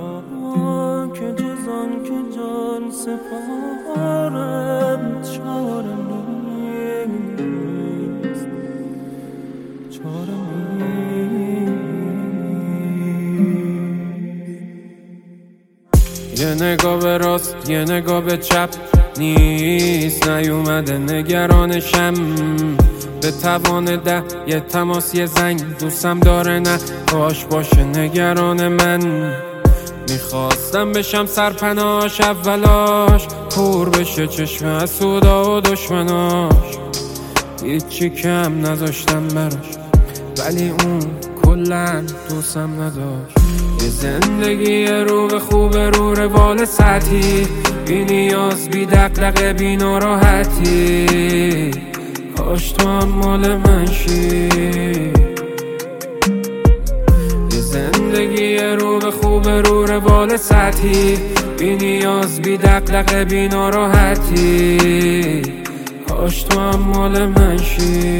که جز آن که جان سپارم چاره نیست، چاره نیست. یه نگاه به راست یه نگاه به چپ نیست، نیومده نگرانشم به توان ده یه تماس یه زنگ دوستم داره نه کاش باشه نگران من. میخواستم بشم سرپناش اولاش کور بشه چشم حسودا و دشمناش، هیچی کم نذاشتم براش ولی اون کلن دوستم نداشت. یه زندگی رو به خوب رو روال سطحی، بی نیاز بی دقدقه بی ناراحتی، کاش تو هم مال من شی. یه زندگی رو به خوب رو روال سطحی، بی نیاز بی دقدقه بی ناراحتی، کاش تو هم مال من شی.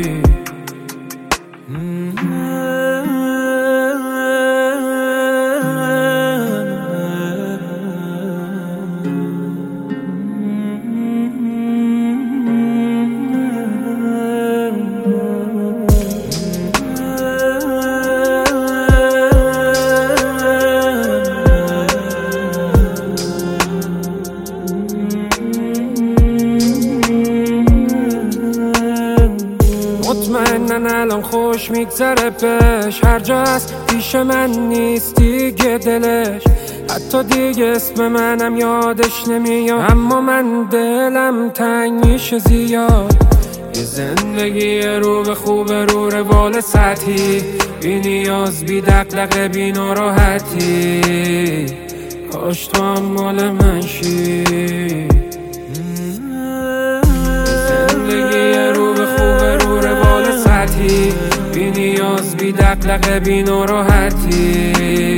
مطمئنن الان خوش میگذره بهش، هر جا هست پیش من نیست دیگه دلش، حتی دیگه اسم منم یادش نمیاد، اما من دلم تنگ میشه زیاد. یه زندگی رو به خوب رو روال سطحی، بی نیاز بی دقدقه بی ناراحتی، کاش تو هم مال من شی. بی نیاز بی دقدقه بی ناراحتی،